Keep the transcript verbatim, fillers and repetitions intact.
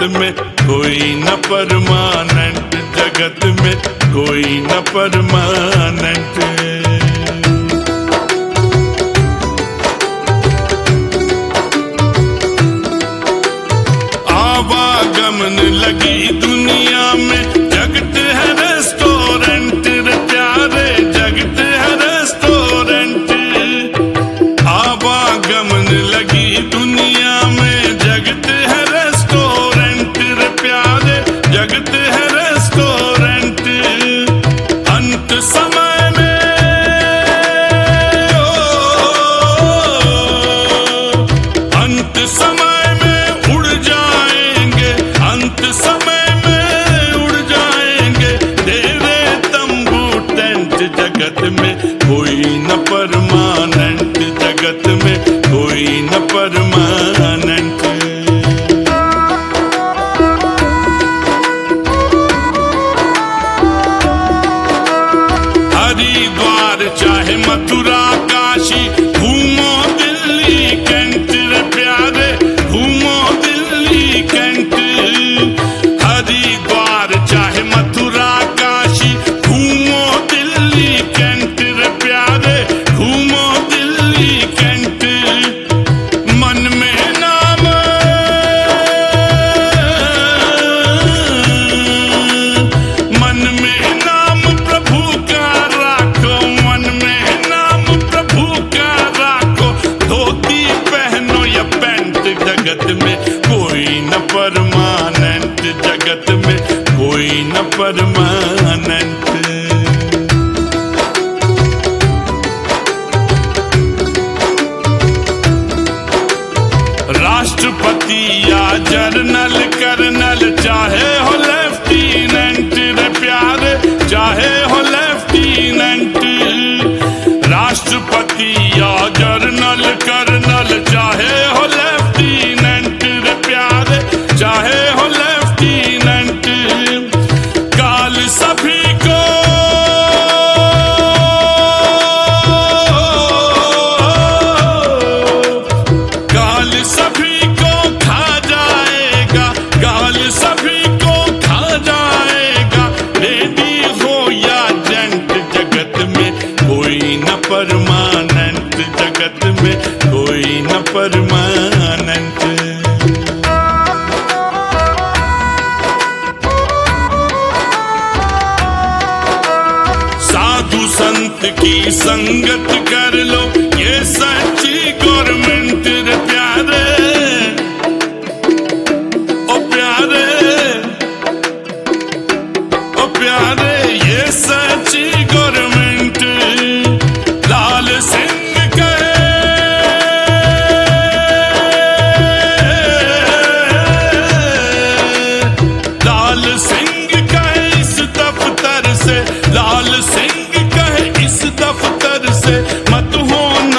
में कोई न परमानेंट, जगत में कोई न परमानेंट। आवागमन लगी दुनिया में, जगत है रेस्टोरेंट रे प्यारे, जगत है रेस्टोरेंट। आवागमन लगी दुनिया में, जगत है रेस्टोरेंट रे प्यारे, जगत है रेस्टोरेंट। अंत समय में ओ, अंत समय में उड़ जाएंगे, अंत समय में उड़ जाएंगे तेरे तंबू टेंट। जगत में कोई न परमानेंट, जगत में कोई न परमानेंट। हरिद्वार चाहे मथुरा काशी, घूमो दिल्ली कैंट रे प्यारे, घूमो दिल्ली कैंट। हरिद्वार चाहे मथुरा काशी, घूमो दिल्ली कैंट रे प्यारे, घूमो दिल्ली कैंट। मन में नाम, मन में नाम प्रभु का राखो, मन में नाम प्रभु का राखो। धोती पहनो या पैंट, जगत में कोई न परमानेंट, जगत में कोई न परमानेंट। राष्ट्रपति या जर्नल कर्नल, चाहे हो लेफ्टिनेंट रे प्यारे, चाहे हो लेफ्टिनेंट। राष्ट्रपति या जर्नल कर्नल, चाहे हो लेफ्टिनेंट रे प्यारे, चाहे हो लेफ्टिनेंट। काल सभी को काल सभी को खा जाएगा, काल सभी को खा जाएगा। रेडी हो या जेंट, जगत में कोई न परमानेंट, जगत में कोई न परमानेंट। साधु संत की संगत कर लो, ये सच्ची गवर्नमेंट रे प्यारे, ओ प्यारे, ओ प्यारे, ये सच्ची गवर्नमेंट। लाल सिंह कहे, लाल सिंह कहे इस दफ्तर से, लाल सिंह कहे इस दफ्तर से, मत हो